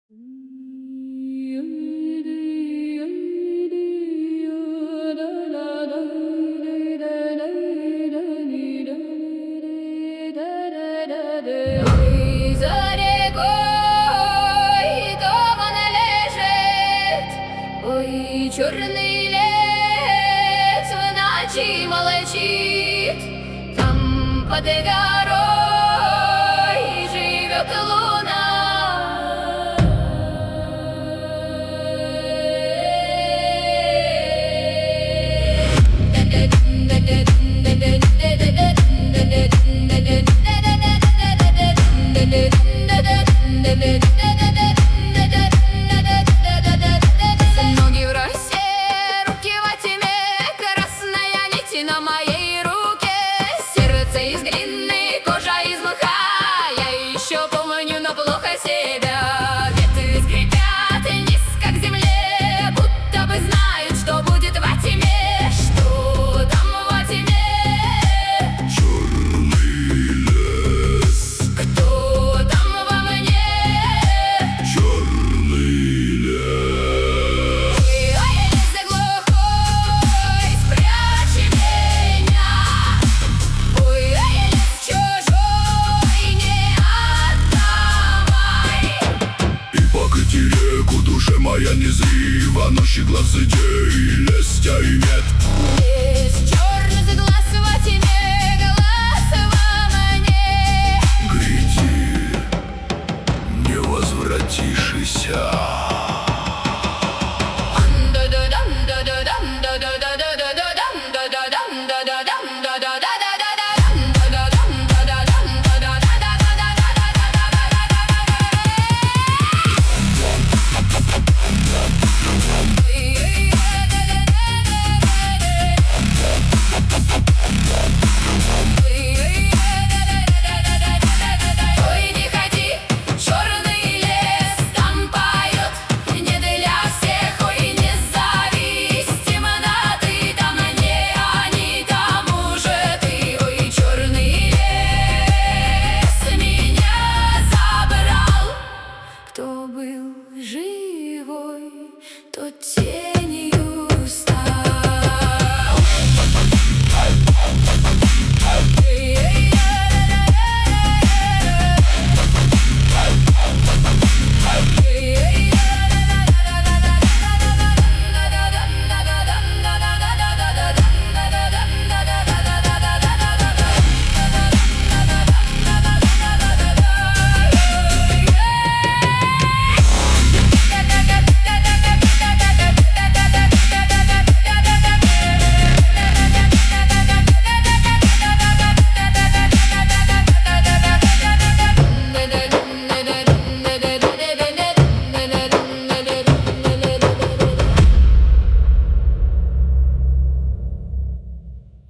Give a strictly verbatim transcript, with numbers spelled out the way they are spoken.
Ой, за рекой туман лежит, ой, черный лес в ночи молчит, там под горой живет луна. Ноги в росе, руки во тьме, красная нить на моей руке, сердце из глины, кожа из мха. Я еще помню, но плохо себя. Ветви скрипят низко к земле, будто бы знают, что будет во тьме. Что там во тьме? Черный лес. Кто там во мне? Черный лес. Ой, ой, лес глухой, спрячь меня. Ой, ой, лес чужой, не отдавай. И покати реку, душе моя незрива, ночи глаз идей, лес тя и нет. Лес черный глаз во тьме, глаз во мне. Гряди, не возвратишься.